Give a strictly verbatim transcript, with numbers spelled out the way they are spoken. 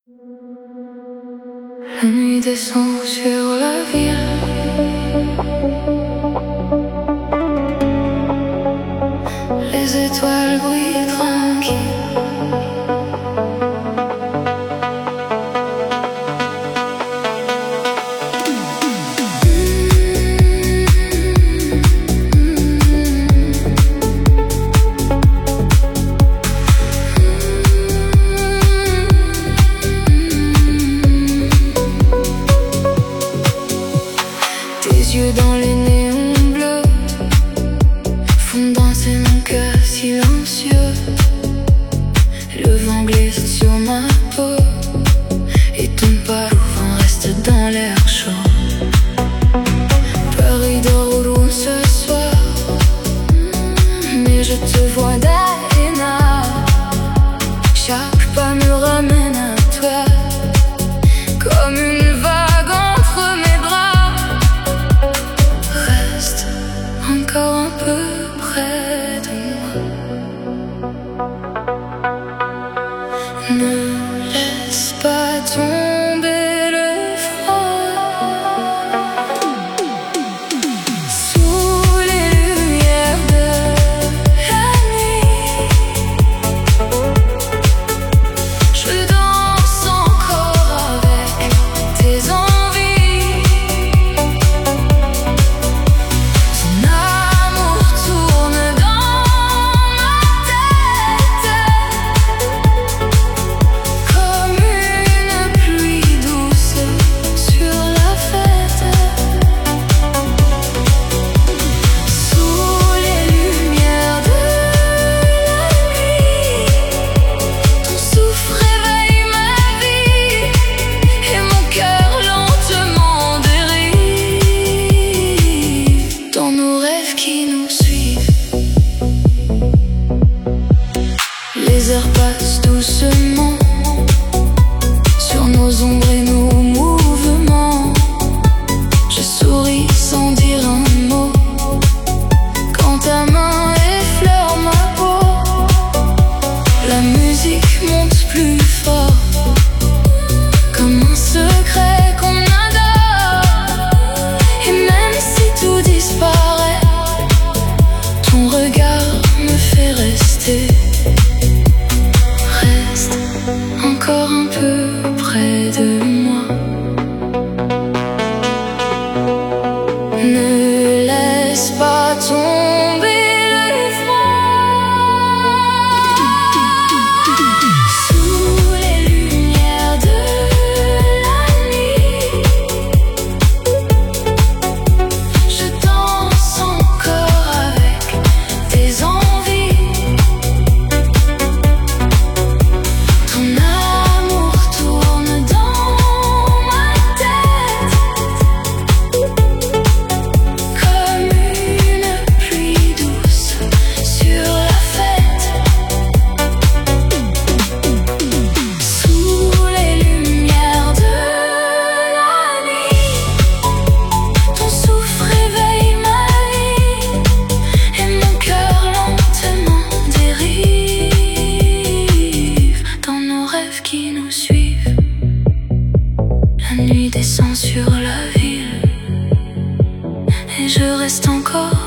La nuit descend sur la ville. Les étoiles brillent tranquilles. Tes yeux dans les néons bleus font danser mon cœur silencieux. Le vent glisse sur ma peau et ton pas souvent reste dans l'air chaud. Paris dort au loin ce soir, mais je te vois d'Arena. Chaque pas me ramène à toi, comme une vague entre mes bras. Reste encore un peu près de moi. Ne laisse pas tomber le froid. Sous les lumières de la nuit, je danse encore avec tes envies. Ton amour tourne dans ma tête, comme une pluie douce sur la fête. Sous les lumières de la nuit, ton souffle réveille ma vie et mon cœur lentement dérive dans nos rêves qui nous suivent. Les heures passent doucement sur nos ombres et nos mouvements. Je souris sans dire un mot quand ta main effleure ma peau. La musique monte plus fort, comme un secret qu'on adore. Et même si tout disparaît, ton regard me fait rester. Reste encore un peu près de moi. Ne laisse pas tomber le froid. Sous les lumières de la nuit, je danse encore avec tes envies. Ton amour tourne dans ma tête, comme une pluie douce sur la fête. Sous les lumières de la nuit, ton souffle réveille ma vie et mon cœur lentement dérive dans nos rêves qui nous suivent. La nuit descend sur la ville et je reste encore